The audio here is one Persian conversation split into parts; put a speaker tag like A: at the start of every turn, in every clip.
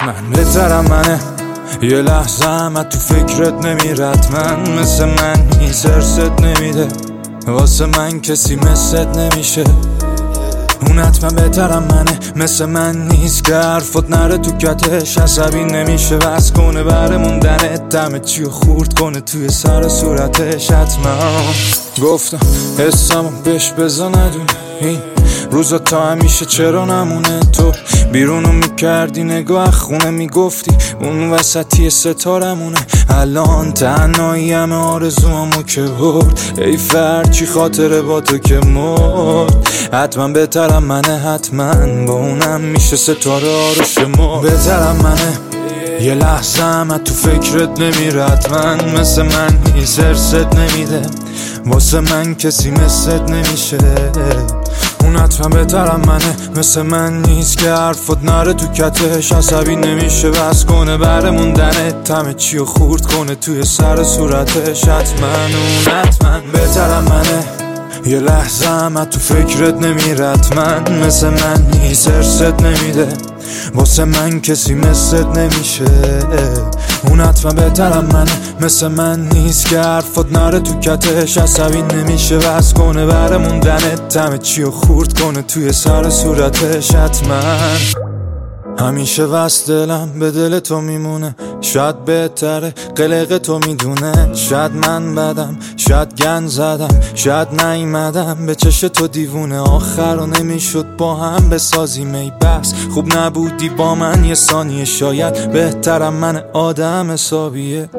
A: حتما بهترم منه. یه لحظه هم تو فکرت نمیرد من مثل من نیست، ارست نمیده واسه من کسی مثلت نمیشه. اون حتما بهترم منه، مثل من نیست که حرفت نره تو کتش، عصبی نمیشه وز کنه بره موندنت، دمه چی و خورد کنه توی سر صورتش. حتما گفتم حسامو بهش بزا ندونه، این روزا تا همیشه چرا نمونه. تو بیرونو میکردی نگاه خونه میگفتی اون وسطی ستارمونه، الان تنهایی همه آرزوامو که برد، ای فرچی خاطره با تو که مرد. حتما بهترم منه، حتما با اونم میشه ستاره آروش مرد. بهترم منه، یه لحظه هم تو فکرت نمیرد من مثل من نیست، ارست نمیده واسه من کسی مثلت نمیشه. اون حتما بهترم منه، مثل من نیست که حرفت نره تو کتش، عصبی نمیشه بس کنه بره موندنت، همه چی و خورد کنه توی سر صورتش. حتما اون حتما بهترم منه، یه لحظه هم تو فکرت نمیرد من مثل من نیست، ارست نمیده واسه من کسی مثلت نمیشه. اون حتما بهترم منه، مثل من نیست که حرفت نره تو کتش، عصبی نمیشه بس کنه بره موندنت، همه چی و خورد کنه توی سر صورتش. حتما همیشه وست دلم به دل تو میمونه، شاید بهتره قلق تو میدونه، شاید من بدم شاید گن زدم شاید نیومدم به چش تو دیوونه، آخر رو نمیشد با هم بسازیم ای بس خوب نبودی با من یه ثانیه، شاید بهترم من آدم حسابیه.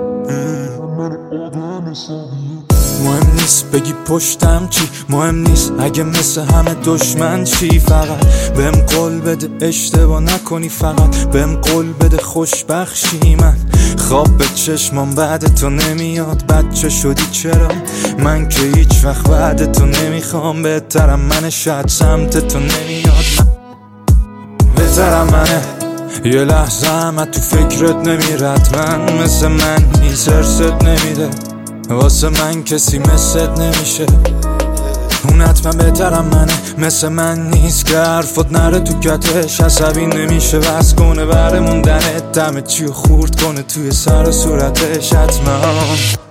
A: مهم نیست بگی پشتم چی، مهم نیست اگه مثل همه دشمن چی، فقط بهم قول بده اشتباه نکنی، فقط بهم قول بده خوشبخشی. من خواب به چشمام بعد تو نمیاد، بچه شدی چرا من که هیچ وقت بعد تو نمیخوام. بهترم منه، شاید سمت تو نمیاد، بهترم منه، یه لحظه هم تو فکرت نمیرد من مثل من نیست، ارست نمیده واسه من کسی مثلت نمیشه. اون حتما بهترم منه، مثل من نیست که حرفت نره تو کتش، عصبی نمیشه بس کنه بره موندنت، دمه چی و خورد کنه توی سر صورتش. حتما